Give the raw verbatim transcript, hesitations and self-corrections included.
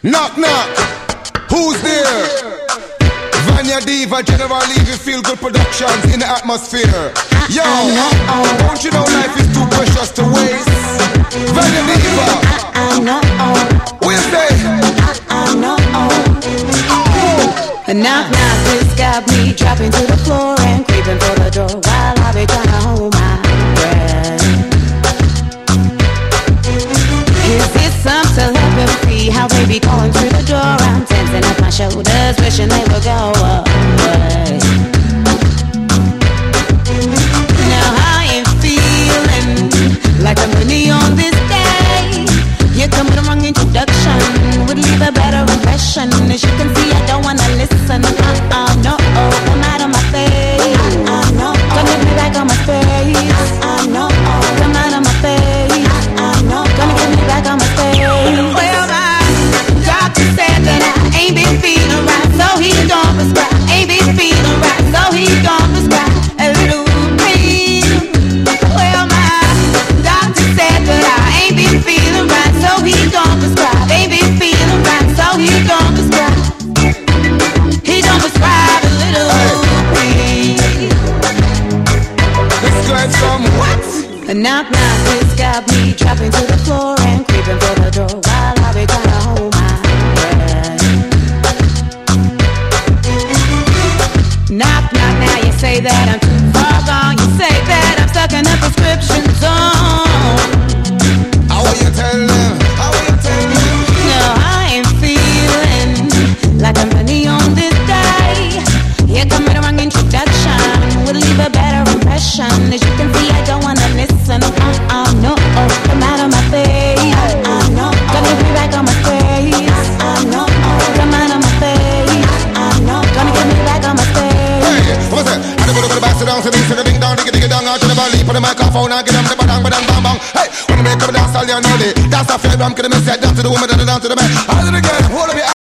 Knock, knock. Who's there? Vanya Diva, General Levy, Feel Good Productions in the atmosphere. Yo, don't you know life is too precious to waste? Vanya Diva. I know. We'll say. I know. Knock, knock, this got me dropping to the floor and creeping for the door while I be trying to hold my breath. Is this some telepathy? How they be calling through the door? I'm tensing up my shoulders, wishing they would go away. Now I ain't feeling like I'm really on this day. You come with a wrong introduction, would leave a better impression. As you can see, I don't wanna listen. Uh-uh, no, come out of my face. Uh-uh, no, gonna get me back on my face. Uh-uh, no, come out of my face. Uh-uh, no, gonna get me back on my face. Well, my doctor said that I ain't been feeling right, so he gon' prescribe. Ain't been feeling right, so he gon' prescribe a little pain. Well, my doctor said that I ain't been feeling right, so he gon' prescribe. Ain't been feeling right, so he gon' prescribe. He gon' prescribe a little pain. This guy's some what? Knock, knock, this got me dropping to the floor and creeping for the door while I be trying to hold my breath. Knock, knock, now you say that I'm too far gone. You say that I'm stuck in a prescription zone. How will you tell them? How will you tell them? No, I ain't feeling like I'm really on this day. Here come with a wrong introduction, would leave a better impression. As you can see, I don't wanna listen. Uh-uh, no, oh, come out of my face. Uh-uh, no, gonna get me back on my face. Uh-uh, no, come out of my face. Uh-uh, no, gonna get me back on my face. Hey, what's that? I don't go to the bass down, so they say the ding dong, diggy diggy dong, out to the valley, put the microphone, I get them the badang, badang, bang, bang. Hey, when I make up a dance, all you know it. That's a fair drum, get them and say down to the woman, down to the man. All of the girl, hold of it.